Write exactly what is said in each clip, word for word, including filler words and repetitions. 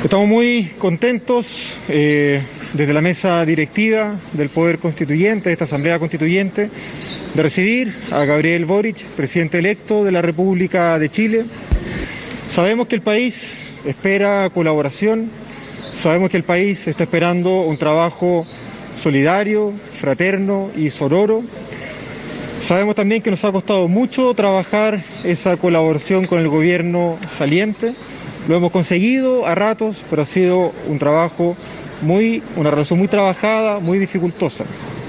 Estamos muy contentos eh, desde la mesa directiva del Poder Constituyente, de esta Asamblea Constituyente, de recibir a Gabriel Boric, presidente electo de la República de Chile. Sabemos que el país espera colaboración, sabemos que el país está esperando un trabajo solidario, fraterno y sororo. Sabemos también que nos ha costado mucho trabajar esa colaboración con el gobierno saliente. Lo hemos conseguido a ratos, pero ha sido un trabajo muy, una relación muy trabajada, muy dificultosa.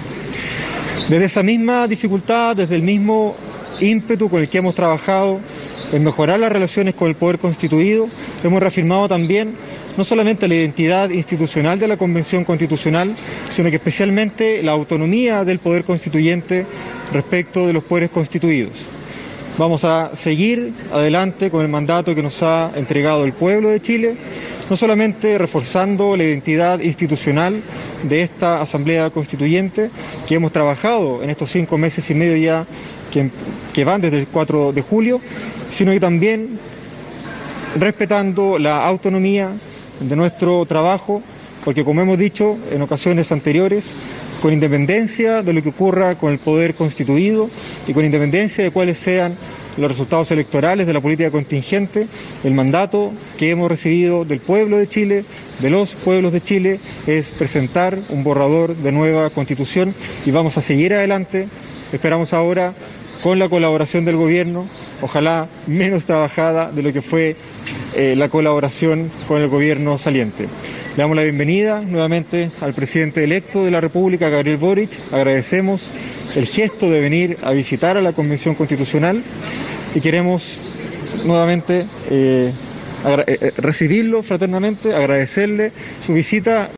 Desde esa misma dificultad, desde el mismo ímpetu con el que hemos trabajado en mejorar las relaciones con el Poder Constituido, hemos reafirmado también no solamente la identidad institucional de la Convención Constitucional, sino que especialmente la autonomía del Poder Constituyente respecto de los poderes constituidos. Vamos a seguir adelante con el mandato que nos ha entregado el pueblo de Chile, no solamente reforzando la identidad institucional de esta Asamblea Constituyente, que hemos trabajado en estos cinco meses y medio ya que, que van desde el cuatro de julio, sino que también respetando la autonomía de nuestro trabajo, porque como hemos dicho en ocasiones anteriores, con independencia de lo que ocurra con el poder constituido y con independencia de cuáles sean los resultados electorales de la política contingente, el mandato que hemos recibido del pueblo de Chile, de los pueblos de Chile, es presentar un borrador de nueva Constitución y vamos a seguir adelante. Esperamos ahora con la colaboración del gobierno, ojalá menos trabajada de lo que fue eh, la colaboración con el gobierno saliente. Le damos la bienvenida nuevamente al presidente electo de la República, Gabriel Boric. Agradecemos el gesto de venir a visitar a la Convención Constitucional y queremos nuevamente eh, eh, recibirlo fraternamente, agradecerle su visita.